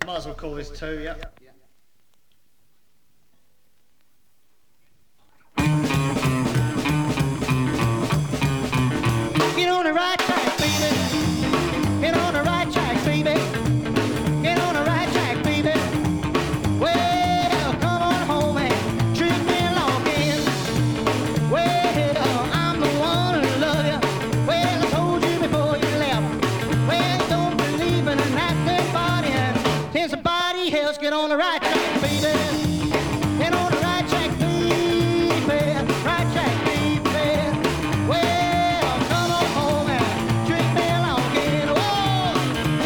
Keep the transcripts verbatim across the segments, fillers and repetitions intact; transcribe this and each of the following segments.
Might as well call this two, yeah. Get on the right track, baby. Get on the right track, baby. Get on the right track, baby. Well, come on home and treat me long again. Well, I'm the one who love you. Well, I told you before you left. Well, don't believe in that dead body. And since somebody else, get on the right track, baby. Get on the right track, baby. Right track, baby. Well, come on home and treat me long again. Oh!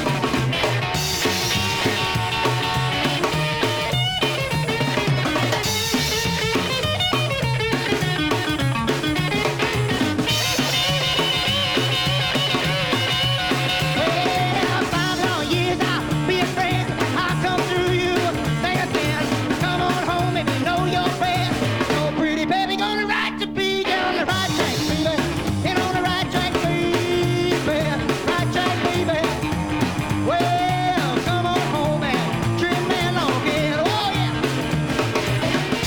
Well, five long years I'll be a friend. I'll come through you, think again. Come on home if you know your friend. So pretty baby, gonna right to be. Get on the right track, baby. Get on the right track, baby. Right track, baby. Well, come on home and treat me long again. Oh yeah.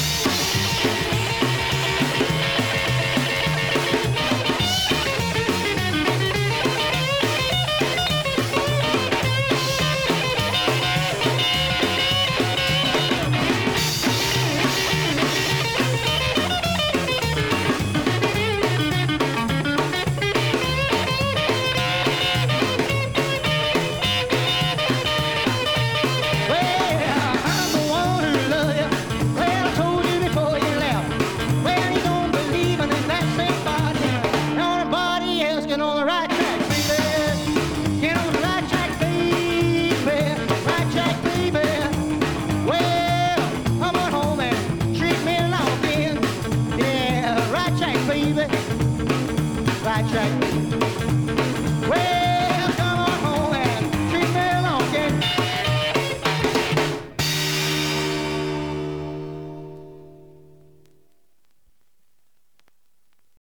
Well, I'm the one who love you. Well, I told you before you left. Well, you don't believe in that same body. Nobody else get on the right track, baby. Get on the right track, baby. Right track, baby. Well, come on home and treat me long again. Yeah, right track, baby. Right track.